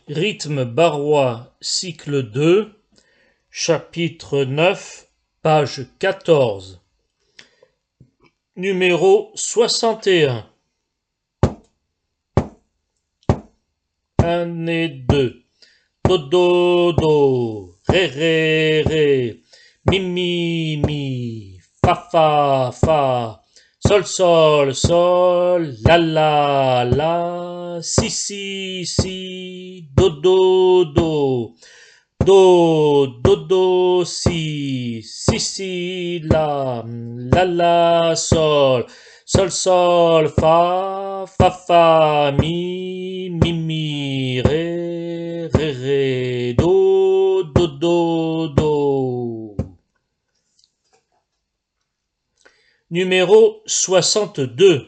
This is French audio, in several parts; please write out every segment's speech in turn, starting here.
Rythme barrois, cycle 2, chapitre 9, page 14. Numéro 61. 1 et 2. Do, do, do. Ré, ré, ré. Mi, mi, mi. Fa, fa, fa. Sol, sol, sol. La, la, la. Si, si, si. Do, do, do. Do, do, do, si, si, si, la, la, sol, sol, sol, fa, fa, fa, mi, mi, ré, ré, ré, do, do, do, do. Numéro 62.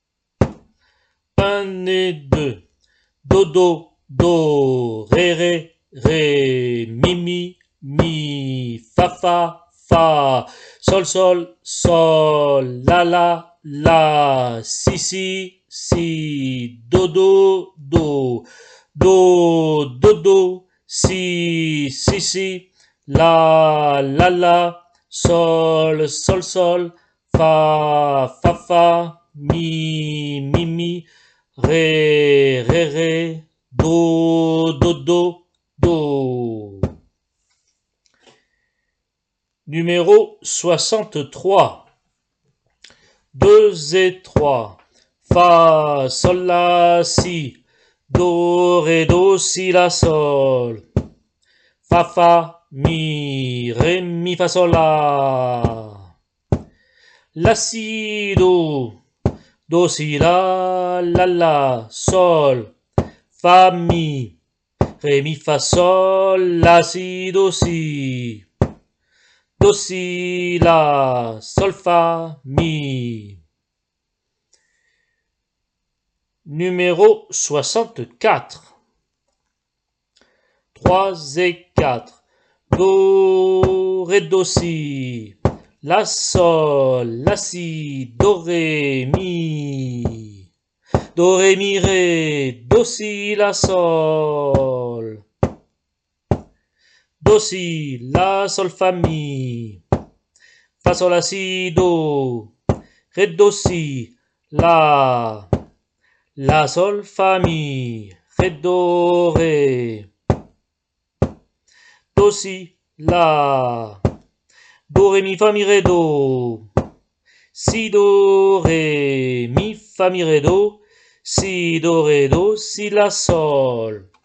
1 et 2. Do, do, do, ré, ré, ré, mi, mi, fa, fa, fa, sol, sol, sol, la, la, si, si, si, do, do, do, do, do, do, si, si, si, la, sol, sol, sol, fa, fa, fa, mi, ré, ré, ré, do, do, do, do. Numéro 63. 2 et 3. Fa, sol, la, si. Do, ré, do, si, la, sol. Fa, fa, mi, ré, mi, fa, sol, la. La, si, do. Do, si, la, sol. Fa, mi, ré, mi, fa, sol, la, si, do, si. Do, si, la, sol, fa, mi. Numéro 64. 3 et 4. Do, ré, do, si. La, sol, la, si, do, ré, mi. Do, ré, mi, ré, do, si, la, sol. Do, si, la, sol, fa, mi. Fa, sol, la, si, do. Ré, do, si, la. La, sol, fa, mi. Ré, do, ré. Do, si, la. Do, ré, mi, fa, mi, ré, do. Si, do, ré, mi, fa, mi, ré, do. Si, do, ré, do, si, la, sol.